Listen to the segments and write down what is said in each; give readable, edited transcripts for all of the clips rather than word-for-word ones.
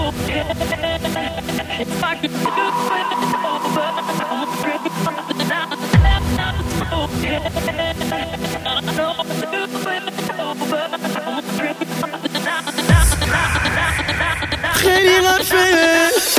خیلی حرفه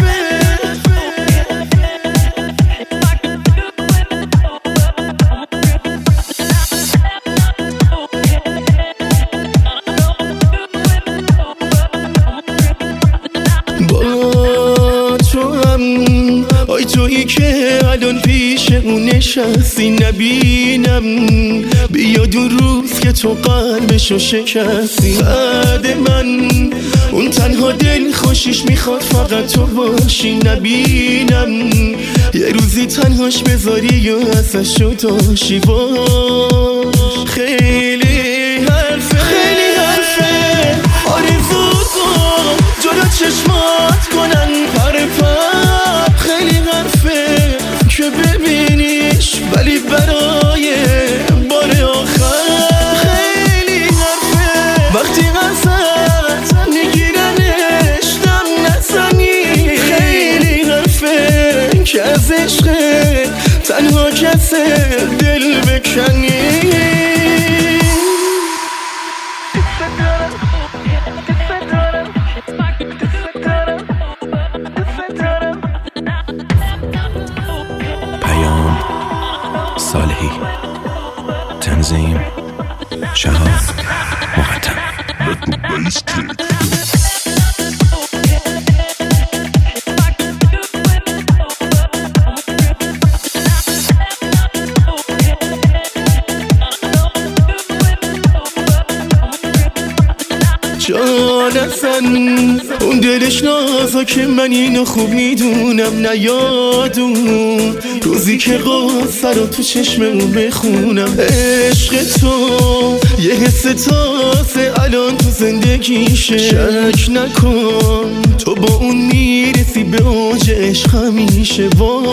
آی تویی که الان پیش اون نشستی نبینم، بیا دو روز که تو قلبشو شکستی. بعد من اون تنها دل خوشیش میخواد فقط تو باشی نبینم، یه روزی تنهاش بذاری و ازشو داشی باش. خیلی حرفه آرزو کن جلو چشمات کنن پر پر. خیلی حرفه که ببینیش ولی برای بار آخر. خیلی حرفه وقتی ازت نگیرنش دم نزنی. خیلی حرفه که از عشق تنها کسه دل بکنی. صالحی، تنظیم شهاب مقدم. جان ازن اون دلش نازا که من اینو خوب میدونم. نیادون روزی که قصه رو تو چشممون بخونم. عشق تو یه حس تازه الان تو زندگیشه. شک نکن تو با اون میرسی به اوج عشق همیشه.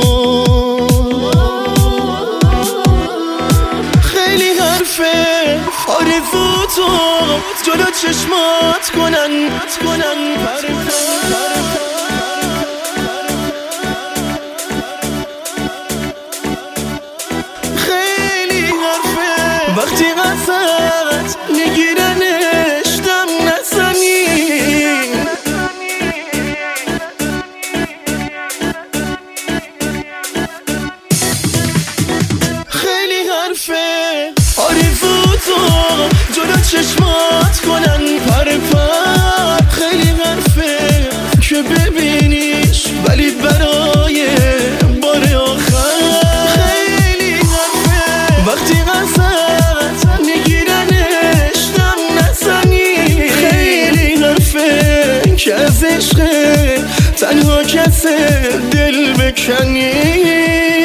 خیلی حرفه آرزو تو جلو چشمات کنن پر پر. خیلی حرفه وقتی ازت نگیرنش دم نزنی. خیلی حرفه آرزو تو جلو چشمات کنن پر پر. خیلی حرفه که ببینیش ولی برای بار آخر. خیلی حرفه وقتی ازت نگیرنش دم نزنی. خیلی حرفه که از عشق تنها کسه دل بکنی.